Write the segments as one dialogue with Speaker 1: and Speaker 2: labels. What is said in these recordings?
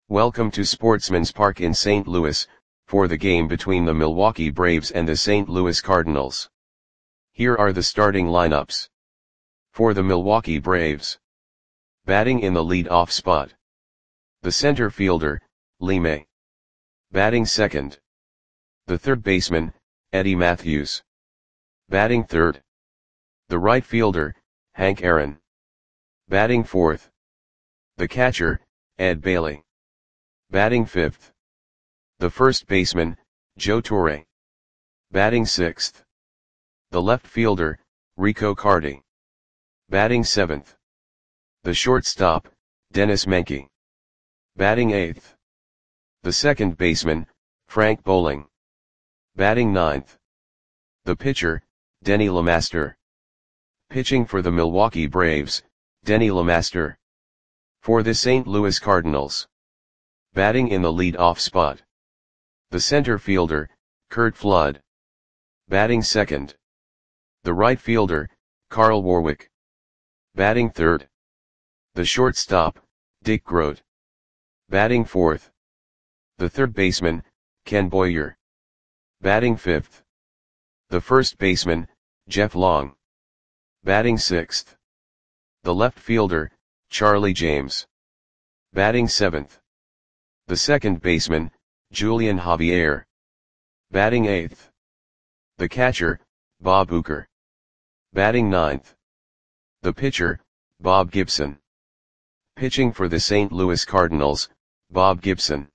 Speaker 1: Welcome to Sportsman's Park in St. Louis, for the game between the Milwaukee Braves and the St. Louis Cardinals. Here are the starting lineups. For the Milwaukee Braves. Batting in the lead-off spot. The center fielder, Lee May. Batting second. The third baseman, Eddie Mathews. Batting third. The right fielder, Hank Aaron. Batting fourth. The catcher, Ed Bailey. Batting fifth. The first baseman, Joe Torre. Batting sixth. The left fielder, Rico Carty. Batting seventh. The shortstop, Dennis Menke. Batting eighth. The second baseman, Frank Bowling. Batting ninth. The pitcher, Denny LeMaster. Pitching for the Milwaukee Braves, Denny LeMaster. For the St. Louis Cardinals. Batting in the lead-off spot. The center fielder, Curt Flood. Batting second. The right fielder, Carl Warwick. Batting third. The shortstop, Dick Groat. Batting fourth. The third baseman, Ken Boyer. Batting fifth. The first baseman, Jeff Long. Batting sixth. The left fielder, Charlie James. Batting seventh. The second baseman, Julian Javier. Batting eighth. The catcher, Bob Uecker. Batting ninth. The pitcher, Bob Gibson. Pitching for the St. Louis Cardinals, Bob Gibson.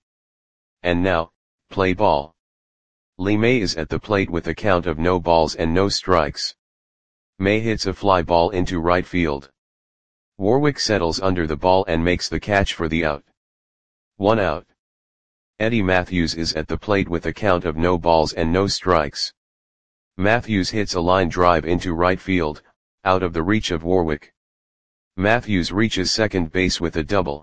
Speaker 1: And now, play ball. Lee May is at the plate with a count of no balls and no strikes. May hits a fly ball into right field. Warwick settles under the ball and makes the catch for the out. 1 out. Eddie Mathews is at the plate with a count of no balls and no strikes. Mathews hits a line drive into right field, out of the reach of Warwick. Mathews reaches second base with a double.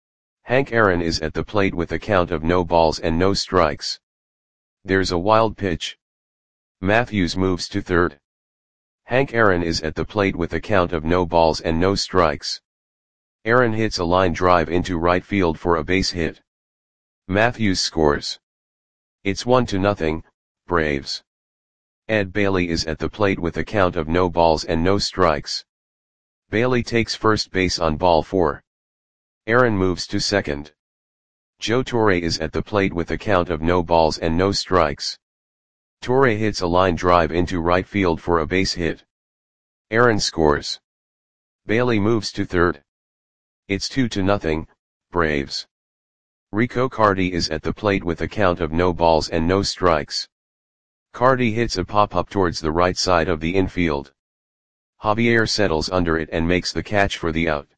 Speaker 1: Hank Aaron is at the plate with a count of no balls and no strikes. There's a wild pitch. Mathews moves to third. Hank Aaron is at the plate with a count of no balls and no strikes. Aaron hits a line drive into right field for a base hit. Mathews scores. It's 1-0, Braves. Ed Bailey is at the plate with a count of no balls and no strikes. Bailey takes first base on ball 4. Aaron moves to second. Joe Torre is at the plate with a count of no balls and no strikes. Torre hits a line drive into right field for a base hit. Aaron scores. Bailey moves to third. It's 2-0, Braves. Rico Carty is at the plate with a count of no balls and no strikes. Carty hits a pop-up towards the right side of the infield. Javier settles under it and makes the catch for the out.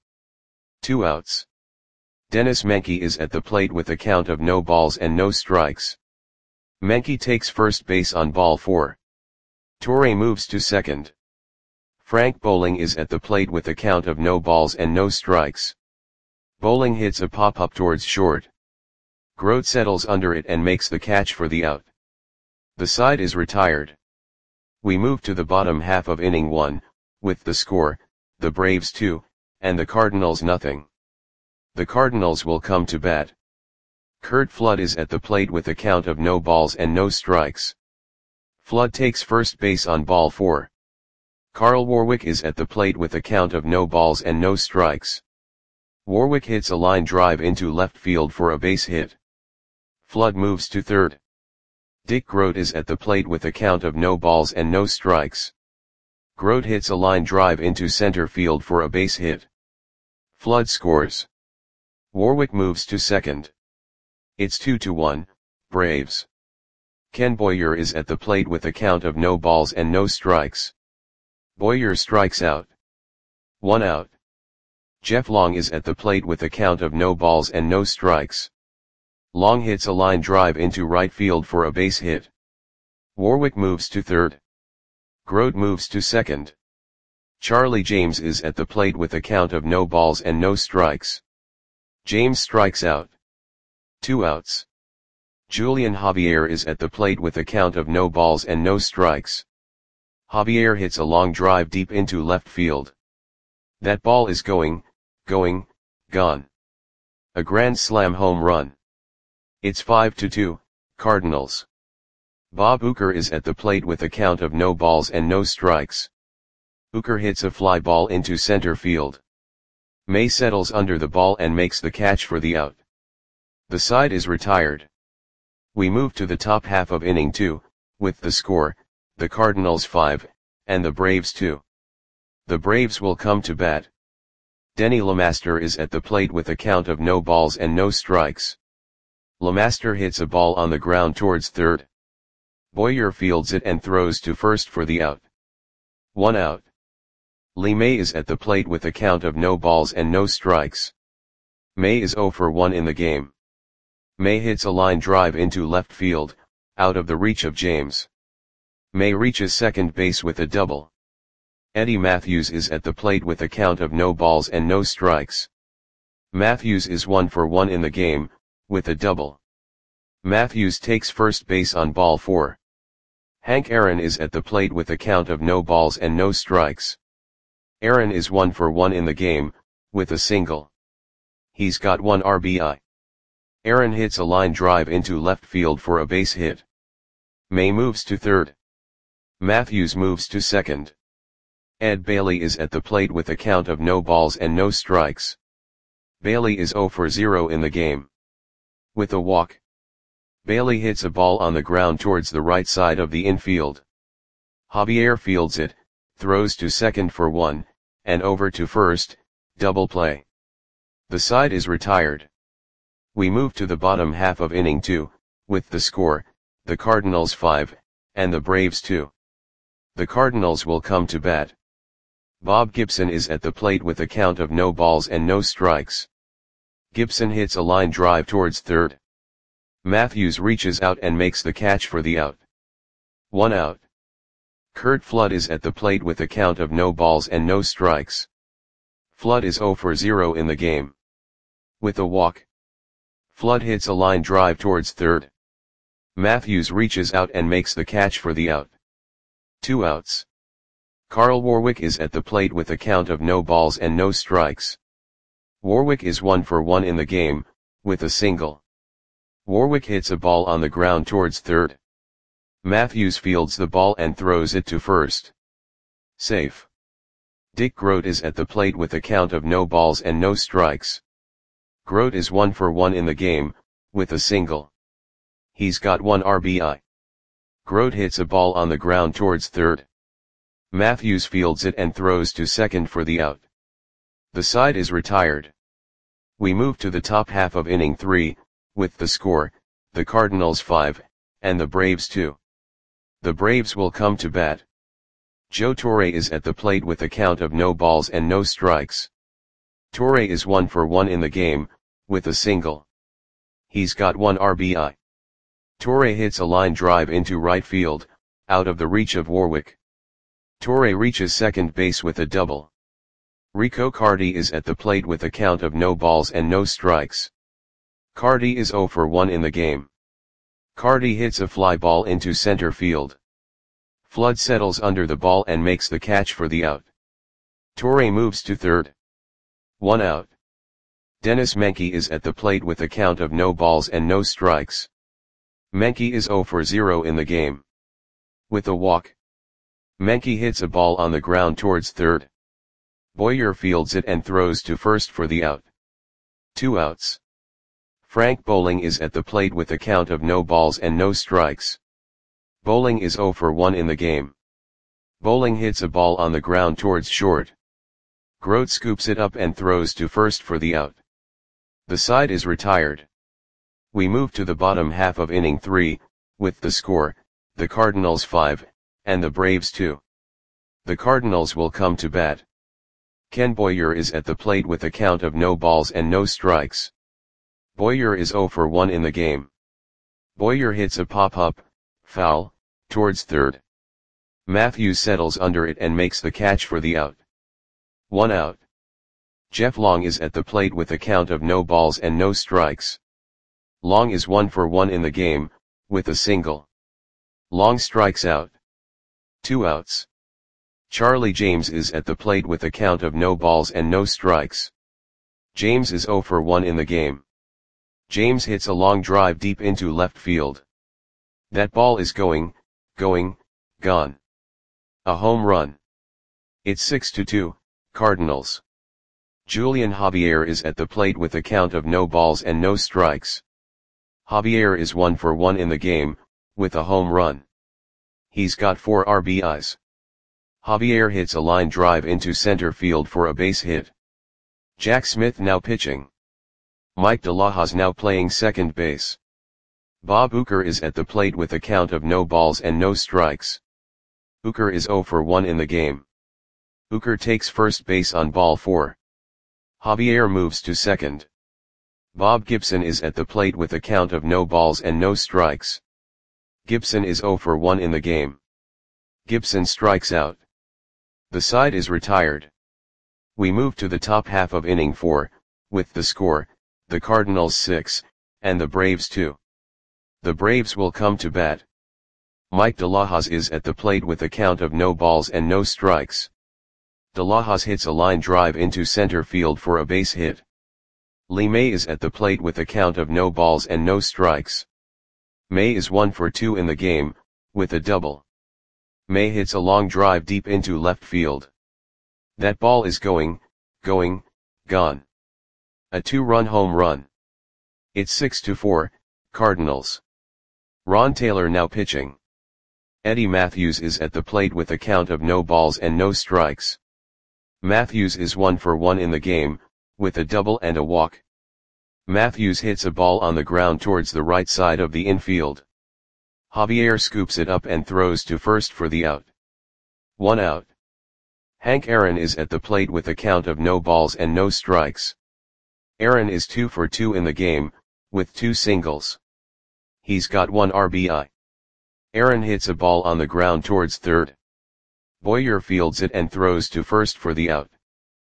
Speaker 1: 2 outs. Dennis Menke is at the plate with a count of no balls and no strikes. Menke takes first base on ball 4. Torre moves to second. Frank Bowling is at the plate with a count of no balls and no strikes. Bowling hits a pop-up towards short. Groat settles under it and makes the catch for the out. The side is retired. We move to the bottom half of inning 1, with the score, the Braves 2, and the Cardinals 0. The Cardinals will come to bat. Curt Flood is at the plate with a count of no balls and no strikes. Flood takes first base on ball 4. Carl Warwick is at the plate with a count of no balls and no strikes. Warwick hits a line drive into left field for a base hit. Flood moves to third. Dick Groat is at the plate with a count of no balls and no strikes. Groat hits a line drive into center field for a base hit. Flood scores. Warwick moves to second. It's 2-1, Braves. Ken Boyer is at the plate with a count of no balls and no strikes. Boyer strikes out. 1 out. Jeff Long is at the plate with a count of no balls and no strikes. Long hits a line drive into right field for a base hit. Warwick moves to third. Groat moves to second. Charlie James is at the plate with a count of no balls and no strikes. James strikes out. 2 outs. Julian Javier is at the plate with a count of no balls and no strikes. Javier hits a long drive deep into left field. That ball is gone. A grand slam home run. It's 5-2, Cardinals. Bob Uecker is at the plate with a count of no balls and no strikes. Uecker hits a fly ball into center field. May settles under the ball and makes the catch for the out. The side is retired. We move to the top half of inning 2, with the score, the Cardinals 5, and the Braves 2. The Braves will come to bat. Denny LeMaster is at the plate with a count of no balls and no strikes. LeMaster hits a ball on the ground towards third. Boyer fields it and throws to first for the out. 1 out. Lee May is at the plate with a count of no balls and no strikes. May is 0 for 1 in the game. May hits a line drive into left field, out of the reach of James. May reaches second base with a double. Eddie Matthews is at the plate with a count of no balls and no strikes. Matthews is 1 for 1 in the game, with a double. Matthews takes first base on ball 4. Hank Aaron is at the plate with a count of no balls and no strikes. Aaron is 1 for 1 in the game, with a single. He's got 1 RBI. Aaron hits a line drive into left field for a base hit. May moves to third. Matthews moves to second. Ed Bailey is at the plate with a count of no balls and no strikes. Bailey is 0 for 0 in the game. With a walk. Bailey hits a ball on the ground towards the right side of the infield. Javier fields it, throws to second for 1, and over to first, double play. The side is retired. We move to the bottom half of inning 2, with the score, the Cardinals 5, and the Braves 2. The Cardinals will come to bat. Bob Gibson is at the plate with a count of no balls and no strikes. Gibson hits a line drive towards third. Matthews reaches out and makes the catch for the out. 1 out. Curt Flood is at the plate with a count of no balls and no strikes. Flood is 0 for 0 in the game. With a walk. Flood hits a line drive towards third. Matthews reaches out and makes the catch for the out. 2 outs. Carl Warwick is at the plate with a count of no balls and no strikes. Warwick is 1 for 1 in the game, with a single. Warwick hits a ball on the ground towards third. Matthews fields the ball and throws it to first. Safe. Dick Groat is at the plate with a count of no balls and no strikes. Groat is 1 for 1 in the game, with a single. He's got 1 RBI. Groat hits a ball on the ground towards third. Matthews fields it and throws to second for the out. The side is retired. We move to the top half of inning 3, with the score, the Cardinals 5, and the Braves 2. The Braves will come to bat. Joe Torre is at the plate with a count of no balls and no strikes. Torre is 1 for 1 in the game, with a single. He's got 1 RBI. Torre hits a line drive into right field, out of the reach of Warwick. Torre reaches second base with a double. Rico Carty is at the plate with a count of no balls and no strikes. Carty is 0 for 1 in the game. Carty hits a fly ball into center field. Flood settles under the ball and makes the catch for the out. Torre moves to third. 1 out. Dennis Menke is at the plate with a count of no balls and no strikes. Menke is 0 for 0 in the game. With a walk. Menke hits a ball on the ground towards third. Boyer fields it and throws to first for the out. 2 outs. Frank Bowling is at the plate with a count of no balls and no strikes. Bowling is 0 for 1 in the game. Bowling hits a ball on the ground towards short. Groat scoops it up and throws to first for the out. The side is retired. We move to the bottom half of inning 3, with the score, the Cardinals 5, and the Braves 2. The Cardinals will come to bat. Ken Boyer is at the plate with a count of no balls and no strikes. Boyer is 0 for 1 in the game. Boyer hits a pop-up, foul, towards third. Matthews settles under it and makes the catch for the out. 1 out. Jeff Long is at the plate with a count of no balls and no strikes. Long is 1 for 1 in the game, with a single. Long strikes out. 2 outs. Charlie James is at the plate with a count of no balls and no strikes. James is 0 for 1 in the game. James hits a long drive deep into left field. That ball is going, gone. A home run. It's 6-2, Cardinals. Julian Javier is at the plate with a count of no balls and no strikes. Javier is 1 for 1 in the game, with a home run. He's got 4 RBIs. Javier hits a line drive into center field for a base hit. Jack Smith now pitching. Mike De La Hoz now playing second base. Bob Uecker is at the plate with a count of no balls and no strikes. Uecker is 0 for 1 in the game. Uecker takes first base on ball 4. Javier moves to second. Bob Gibson is at the plate with a count of no balls and no strikes. Gibson is 0 for 1 in the game. Gibson strikes out. The side is retired. We move to the top half of inning 4, with the score, the Cardinals 6, and the Braves 2. The Braves will come to bat. Mike De La Hoz is at the plate with a count of no balls and no strikes. De La Hoz hits a line drive into center field for a base hit. Lee May is at the plate with a count of no balls and no strikes. May is 1 for 2 in the game, with a double. May hits a long drive deep into left field. That ball is going, gone. A 2-run home run. It's 6-4, Cardinals. Ron Taylor now pitching. Eddie Matthews is at the plate with a count of no balls and no strikes. Matthews is 1 for 1 in the game, with a double and a walk. Matthews hits a ball on the ground towards the right side of the infield. Javier scoops it up and throws to first for the out. 1 out. Hank Aaron is at the plate with a count of no balls and no strikes. Aaron is 2 for 2 in the game, with 2 singles. He's got 1 RBI. Aaron hits a ball on the ground towards third. Boyer fields it and throws to first for the out.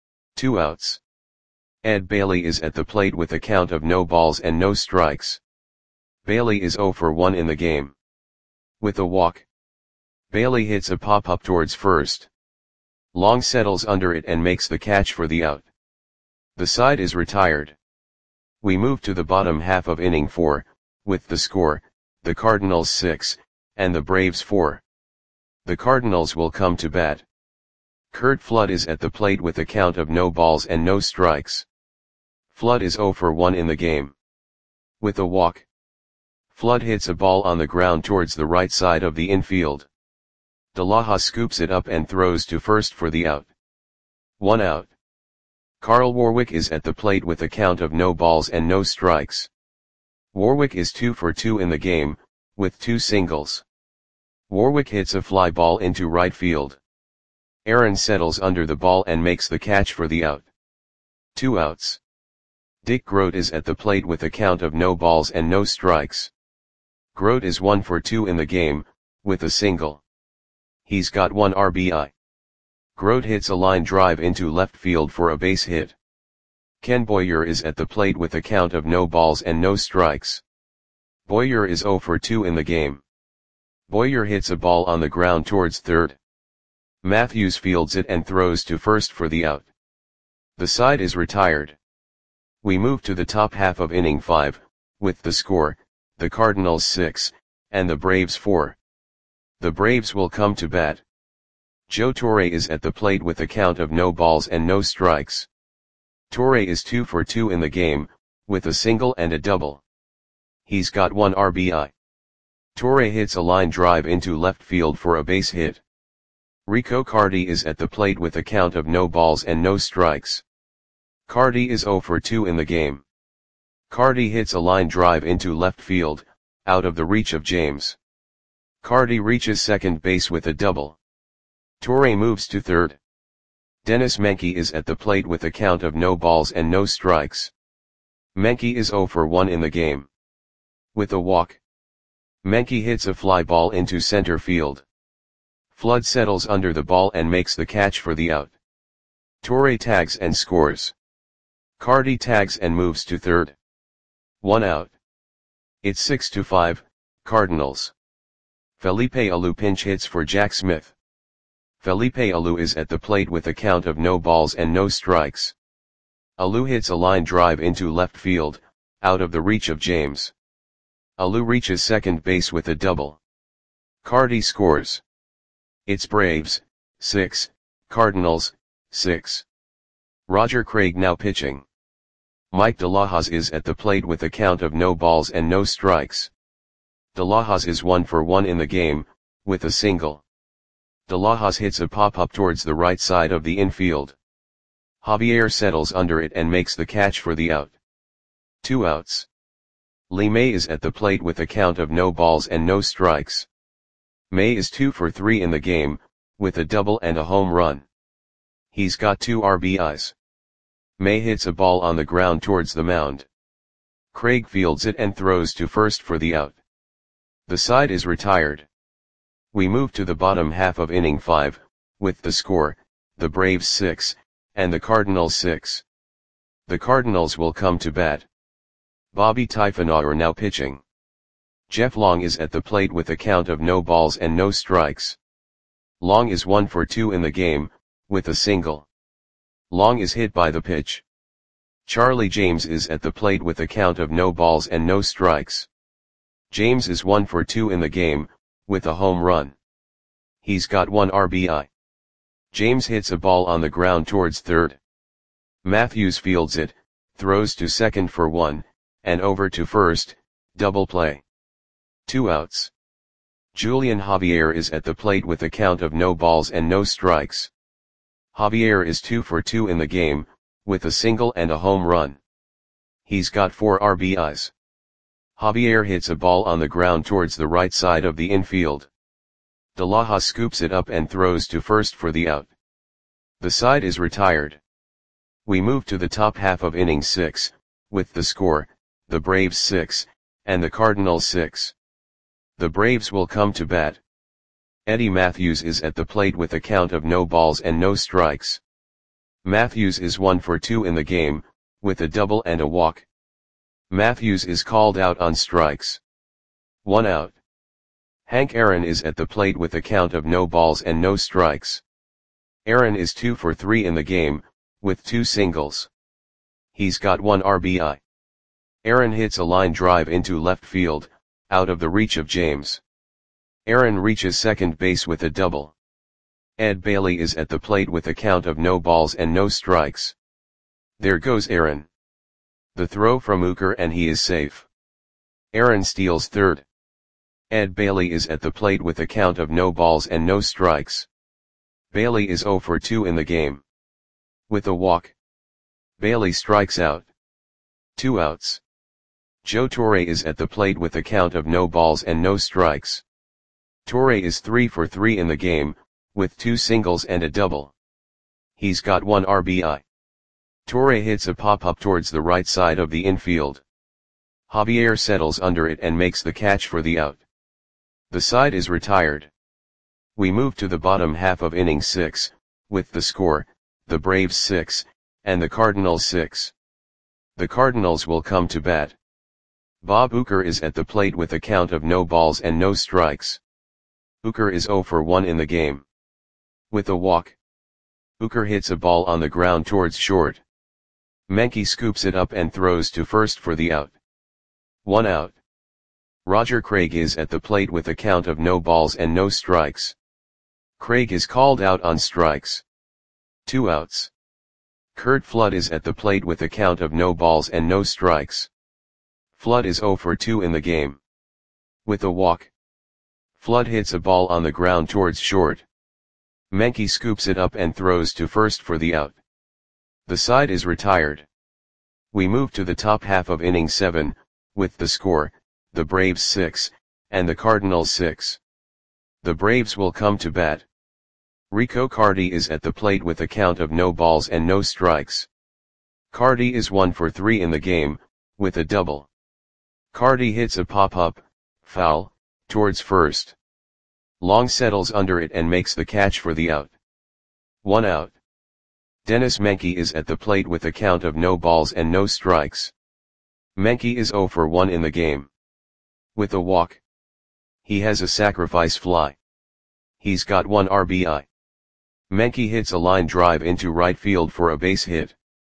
Speaker 1: 2 outs. Ed Bailey is at the plate with a count of no balls and no strikes. Bailey is 0 for 1 in the game. With a walk. Bailey hits a pop-up towards first. Long settles under it and makes the catch for the out. The side is retired. We move to the bottom half of inning 4, with the score, the Cardinals 6, and the Braves 4. The Cardinals will come to bat. Curt Flood is at the plate with a count of no balls and no strikes. Flood is 0 for 1 in the game. With a walk. Flood hits a ball on the ground towards the right side of the infield. De La Hoz scoops it up and throws to first for the out. 1 out. Carl Warwick is at the plate with a count of no balls and no strikes. Warwick is 2 for 2 in the game, with 2 singles. Warwick hits a fly ball into right field. Aaron settles under the ball and makes the catch for the out. 2 outs. Dick Groat is at the plate with a count of no balls and no strikes. Groat is 1 for 2 in the game, with a single. He's got 1 RBI. Groat hits a line drive into left field for a base hit. Ken Boyer is at the plate with a count of no balls and no strikes. Boyer is 0 for 2 in the game. Boyer hits a ball on the ground towards third. Matthews fields it and throws to first for the out. The side is retired. We move to the top half of inning 5, with the score, the Cardinals 6, and the Braves 4. The Braves will come to bat. Joe Torre is at the plate with a count of no balls and no strikes. Torre is 2 for 2 in the game, with a single and a double. He's got 1 RBI. Torre hits a line drive into left field for a base hit. Rico Cardi is at the plate with a count of no balls and no strikes. Cardi is 0 for 2 in the game. Cardi hits a line drive into left field, out of the reach of James. Cardi reaches second base with a double. Torre moves to third. Dennis Menke is at the plate with a count of no balls and no strikes. Menke is 0 for 1 in the game. With a walk. Menke hits a fly ball into center field. Flood settles under the ball and makes the catch for the out. Torre tags and scores. Cardi tags and moves to third. 1 out. It's 6-5, Cardinals. Felipe Alou pinch hits for Jack Smith. Felipe Alou is at the plate with a count of no balls and no strikes. Alou hits a line drive into left field, out of the reach of James. Alou reaches second base with a double. Cardi scores. It's Braves, 6, Cardinals, 6. Roger Craig now pitching. Mike De La Hoz is at the plate with a count of no balls and no strikes. De La Hoz is 1 for 1 in the game, with a single. De La Hoz hits a pop-up towards the right side of the infield. Javier settles under it and makes the catch for the out. 2 outs. Lee May is at the plate with a count of no balls and no strikes. May is 2 for 3 in the game, with a double and a home run. He's got 2 RBIs. May hits a ball on the ground towards the mound. Craig fields it and throws to first for the out. The side is retired. We move to the bottom half of inning 5, with the score, the Braves 6, and the Cardinals 6. The Cardinals will come to bat. Bobby Typhonauer now pitching. Jeff Long is at the plate with a count of no balls and no strikes. Long is 1 for 2 in the game, with a single. Long is hit by the pitch. Charlie James is at the plate with a count of no balls and no strikes. James is 1 for 2 in the game, with a home run. He's got 1 RBI. James hits a ball on the ground towards third. Matthews fields it, throws to second for 1, and over to first, double play. 2 outs. Julian Javier is at the plate with a count of no balls and no strikes. Javier is 2 for 2 in the game, with a single and a home run. He's got 4 RBIs. Javier hits a ball on the ground towards the right side of the infield. De La Hoz scoops it up and throws to first for the out. The side is retired. We move to the top half of inning 6, with the score, the Braves 6, and the Cardinals 6. The Braves will come to bat. Eddie Matthews is at the plate with a count of no balls and no strikes. Matthews is 1 for 2 in the game, with a double and a walk. Matthews is called out on strikes. 1 out. Hank Aaron is at the plate with a count of no balls and no strikes. Aaron is 2 for 3 in the game, with 2 singles. He's got 1 RBI. Aaron hits a line drive into left field, out of the reach of James. Aaron reaches second base with a double. Ed Bailey is at the plate with a count of no balls and no strikes. There goes Aaron. The throw from Uecker and he is safe. Aaron steals third. Ed Bailey is at the plate with a count of no balls and no strikes. Bailey is 0 for 2 in the game. With a walk. Bailey strikes out. 2 outs. Joe Torre is at the plate with a count of no balls and no strikes. Torre is 3 for 3 in the game, with 2 singles and a double. He's got 1 RBI. Torre hits a pop-up towards the right side of the infield. Javier settles under it and makes the catch for the out. The side is retired. We move to the bottom half of inning 6, with the score, the Braves 6, and the Cardinals 6. The Cardinals will come to bat. Bob Uecker is at the plate with a count of no balls and no strikes. Uecker is 0 for 1 in the game. With a walk. Uecker hits a ball on the ground towards short. Menke scoops it up and throws to first for the out. 1 out. Roger Craig is at the plate with a count of no balls and no strikes. Craig is called out on strikes. 2 outs. Curt Flood is at the plate with a count of no balls and no strikes. Flood is 0 for 2 in the game. With a walk. Flood hits a ball on the ground towards short. Menke scoops it up and throws to first for the out. The side is retired. We move to the top half of inning 7, with the score, the Braves 6, and the Cardinals 6. The Braves will come to bat. Rico Cardi is at the plate with a count of no balls and no strikes. Cardi is 1 for 3 in the game, with a double. Cardi hits a pop-up, foul, towards first. Long settles under it and makes the catch for the out. 1 out. Dennis Menke is at the plate with a count of no balls and no strikes. Menke is 0 for 1 in the game. With a walk. He has a sacrifice fly. He's got 1 RBI. Menke hits a line drive into right field for a base hit.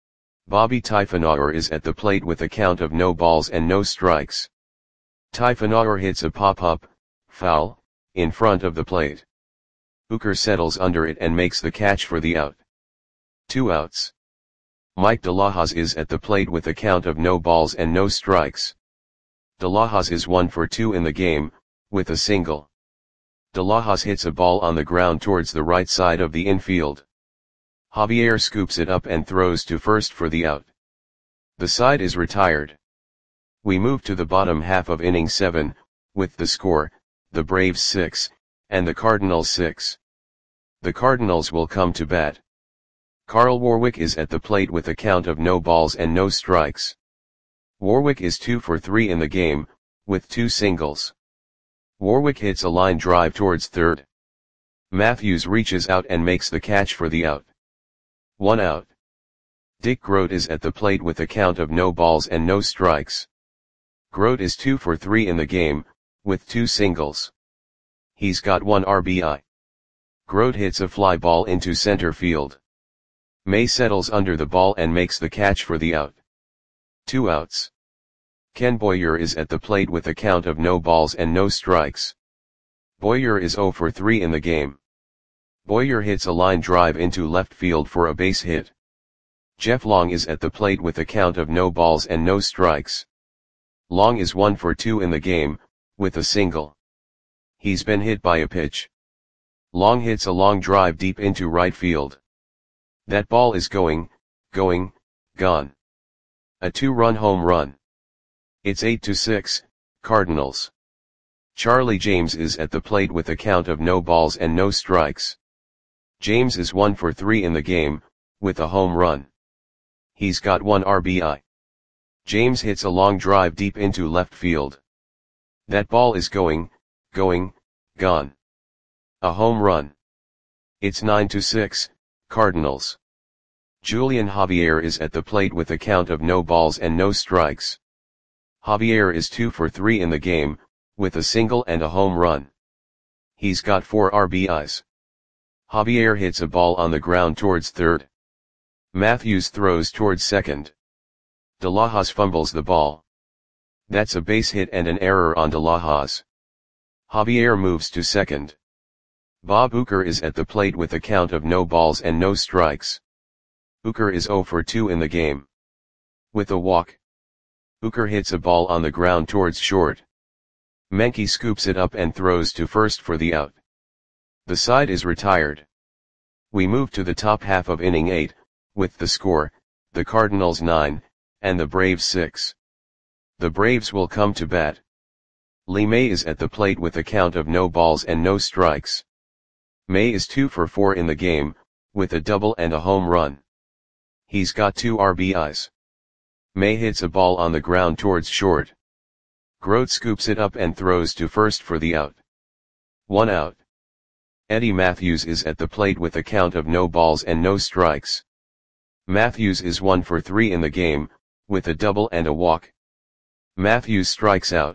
Speaker 1: Bobby Typhonauer is at the plate with a count of no balls and no strikes. Typhonauer hits a pop-up, foul, in front of the plate. Hooker settles under it and makes the catch for the out. 2 outs. Mike DeLahoz is at the plate with a count of no balls and no strikes. DeLahoz is 1 for 2 in the game, with a single. DeLahoz hits a ball on the ground towards the right side of the infield. Javier scoops it up and throws to first for the out. The side is retired. We move to the bottom half of inning 7, with the score, the Braves 6, and the Cardinals 6. The Cardinals will come to bat. Carl Warwick is at the plate with a count of no balls and no strikes. Warwick is 2 for 3 in the game, with 2 singles. Warwick hits a line drive towards third. Matthews reaches out and makes the catch for the out. 1 out. Dick Grote is at the plate with a count of no balls and no strikes. Grote is 2 for 3 in the game, with 2 singles. He's got 1 RBI. Grote hits a fly ball into center field. May settles under the ball and makes the catch for the out. 2 outs. Ken Boyer is at the plate with a count of no balls and no strikes. Boyer is 0 for 3 in the game. Boyer hits a line drive into left field for a base hit. Jeff Long is at the plate with a count of no balls and no strikes. Long is 1 for 2 in the game, with a single. He's been hit by a pitch. Long hits a long drive deep into right field. That ball is gone. A 2-run home run. It's 8-6, Cardinals. Charlie James is at the plate with a count of no balls and no strikes. James is 1 for 3 in the game, with a home run. He's got 1 RBI. James hits a long drive deep into left field. That ball is gone. A home run. It's 9-6, Cardinals. Julian Javier is at the plate with a count of no balls and no strikes. Javier is 2 for 3 in the game, with a single and a home run. He's got 4 RBIs. Javier hits a ball on the ground towards third. Matthews throws towards second. DeLahoz fumbles the ball. That's a base hit and an error on DeLahoz. Javier moves to second. Bob Uecker is at the plate with a count of no balls and no strikes. Uecker is 0 for 2 in the game. With a walk. Uecker hits a ball on the ground towards short. Menke scoops it up and throws to first for the out. The side is retired. We move to the top half of inning 8, with the score, the Cardinals 9, and the Braves 6. The Braves will come to bat. Lee May is at the plate with a count of no balls and no strikes. May is 2 for 4 in the game, with a double and a home run. He's got 2 RBIs. May hits a ball on the ground towards short. Grote scoops it up and throws to first for the out. 1 out. Eddie Matthews is at the plate with a count of no balls and no strikes. Matthews is 1 for 3 in the game, with a double and a walk. Matthews strikes out.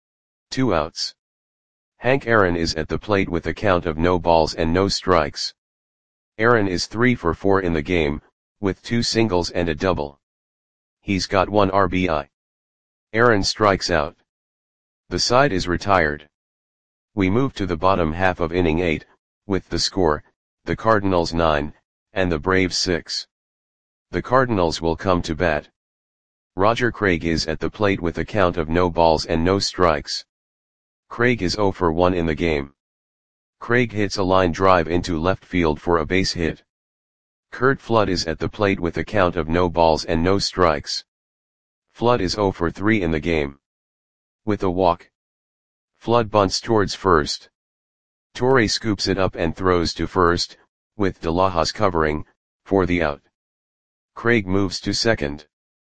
Speaker 1: 2 outs. Hank Aaron is at the plate with a count of no balls and no strikes. Aaron is 3 for 4 in the game, with 2 singles and a double. He's got 1 RBI. Aaron strikes out. The side is retired. We move to the bottom half of inning 8, with the score, the Cardinals 9, and the Braves 6. The Cardinals will come to bat. Roger Craig is at the plate with a count of no balls and no strikes. Craig is 0 for 1 in the game. Craig hits a line drive into left field for a base hit. Curt Flood is at the plate with a count of no balls and no strikes. Flood is 0 for 3 in the game. With a walk. Flood bunts towards first. Torre scoops it up and throws to first, with DeLahoz covering, for the out. Craig moves to second.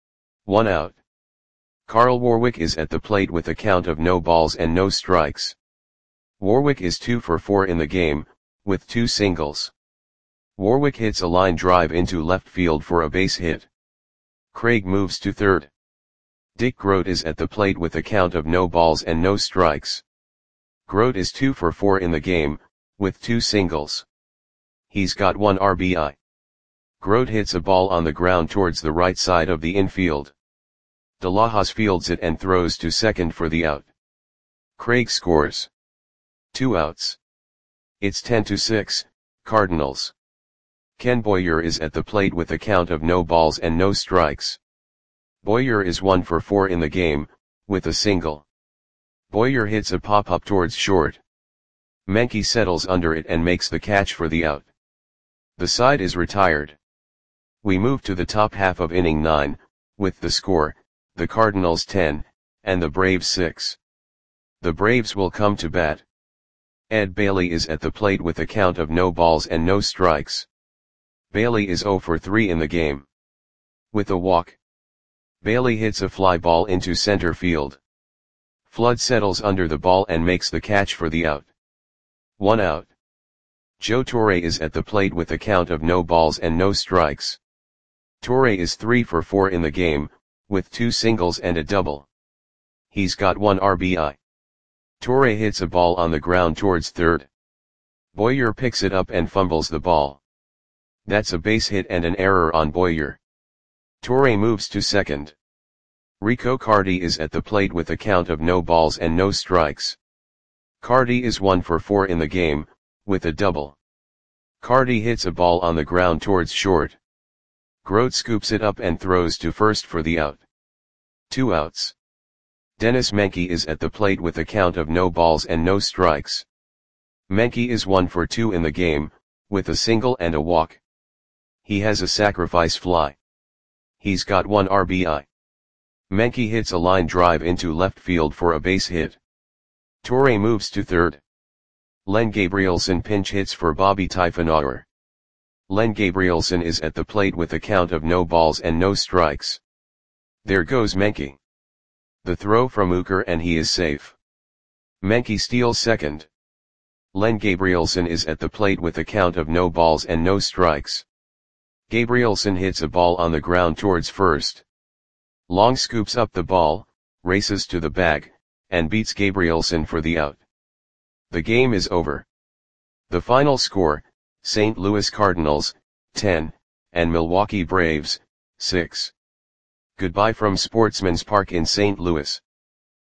Speaker 1: 1 out. Carl Warwick is at the plate with a count of no balls and no strikes. Warwick is 2 for 4 in the game, with 2 singles. Warwick hits a line drive into left field for a base hit. Craig moves to third. Dick Grote is at the plate with a count of no balls and no strikes. Grote is 2 for 4 in the game, with 2 singles. He's got 1 RBI. Grote hits a ball on the ground towards the right side of the infield. De La Hoz fields it and throws to second for the out. Craig scores. 2 outs. It's 10-6, Cardinals. Ken Boyer is at the plate with a count of no balls and no strikes. Boyer is 1 for 4 in the game, with a single. Boyer hits a pop-up towards short. Menke settles under it and makes the catch for the out. The side is retired. We move to the top half of inning 9, with the score, the Cardinals 10, and the Braves 6. The Braves will come to bat. Ed Bailey is at the plate with a count of no balls and no strikes. Bailey is 0 for 3 in the game. With a walk. Bailey hits a fly ball into center field. Flood settles under the ball and makes the catch for the out. 1 out. Joe Torre is at the plate with a count of no balls and no strikes. Torre is 3 for 4 in the game, with 2 singles and a double. He's got 1 RBI. Torre hits a ball on the ground towards third. Boyer picks it up and fumbles the ball. That's a base hit and an error on Boyer. Torre moves to second. Rico Carty is at the plate with a count of no balls and no strikes. Carty is 1 for 4 in the game, with a double. Carty hits a ball on the ground towards short. Grote scoops it up and throws to first for the out. 2 outs. Dennis Menke is at the plate with a count of no balls and no strikes. Menke is 1 for 2 in the game, with a single and a walk. He has a sacrifice fly. He's got 1 RBI. Menke hits a line drive into left field for a base hit. Torre moves to third. Len Gabrielson pinch hits for Bobby Typhonauer. Len Gabrielson is at the plate with a count of no balls and no strikes. There goes Menke. The throw from Uecker and he is safe. Menke steals second. Len Gabrielson is at the plate with a count of no balls and no strikes. Gabrielson hits a ball on the ground towards first. Long scoops up the ball, races to the bag, and beats Gabrielson for the out. The game is over. The final score, St. Louis Cardinals, 10, and Milwaukee Braves, 6. Goodbye from Sportsman's Park in St. Louis.